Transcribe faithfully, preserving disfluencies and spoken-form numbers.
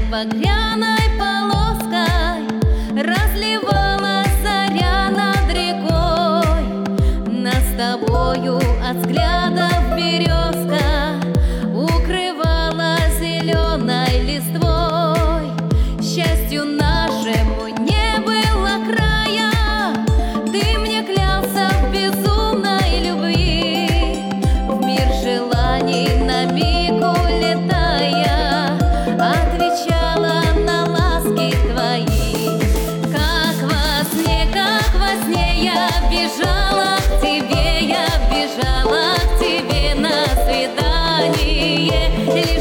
багряной полоской разливалась заря над рекой. Нас с тобою от взглядов березка укрывала зеленой листвой. Счастью нашему не было края, ты мне клялся в безумной любви. В мир желаний на миг улетая, отвечала на ласки твои. Как во сне, как во сне я бежала к тебе, я бежала к тебе на свидание.